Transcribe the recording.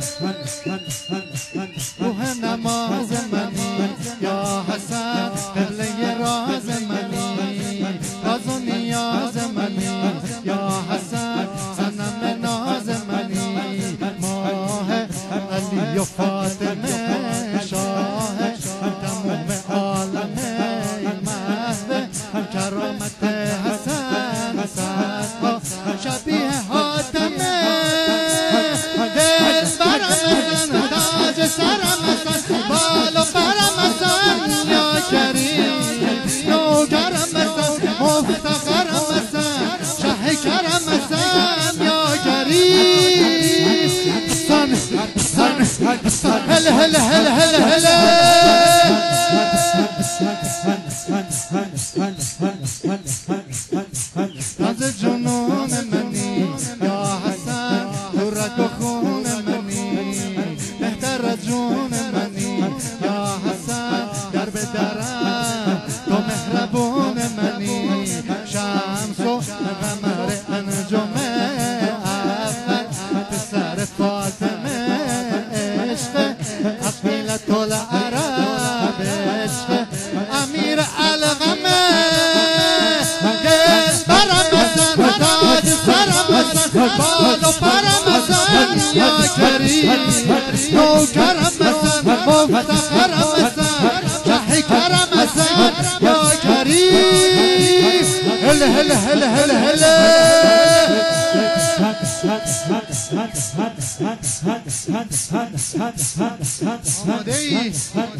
روح نماز منی یا حسن قبله راز منی راز و نیاز منی یا حسن صنم ناز منی ماه علی و فاطمه شاه تمام عالم محو کرامت حسن صدها شبیه حاتمه دل برم تاج سرم بال و برم یا کریم نوکرم مفتقرم شه کرم یا کریم سن هل هل هل هل هل راز جنون منی یا حسن تو رگ و خون منی بهتر جون منی یا حسن در به درم تو مهربون منی شمس و قمر انجم اول پسر فاطمه عشق عقیلت العرب عشق امیر الغمه دل برم سن تاج سرم سن بال و پرم سن یا کریم نوکرم سن مفتقرم سن شه کرم سن یا کریم هل هل هل هل هل آماده ای